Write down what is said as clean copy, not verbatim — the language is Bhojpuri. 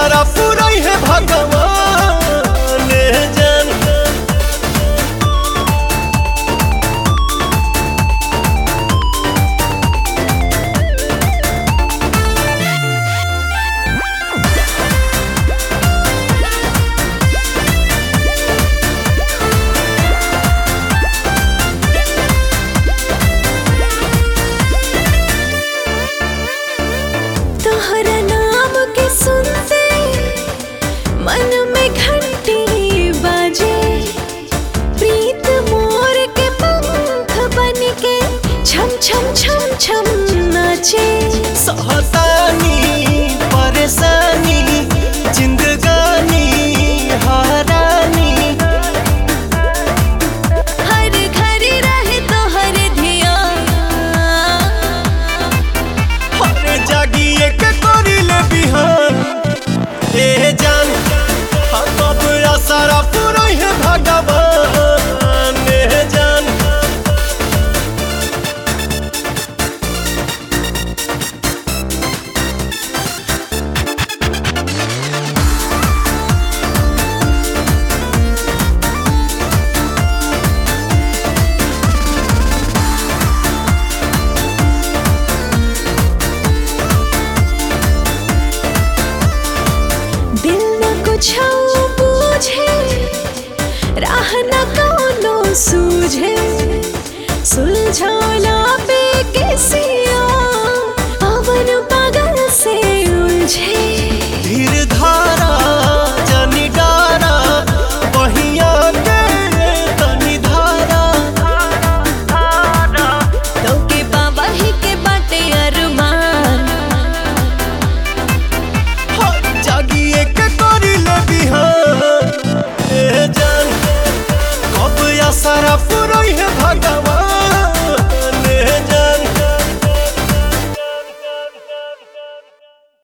सारा पूरा है भगवान जान। तोहरा नाम के सुनते मन में घंटी बाजे, प्रीत मोर के पंख बन के छम छम छम छम नाचे। सहतानी परेशानी जिंदगानी हरानी, हर घर रहे तो हर ध्यान, हर जागिए के करिल बिहान ए जान। कब सारा पूरा है भगवान ए जान। दिल न कुछ बूझे, राह न कोनो सूझे, सुलझाओ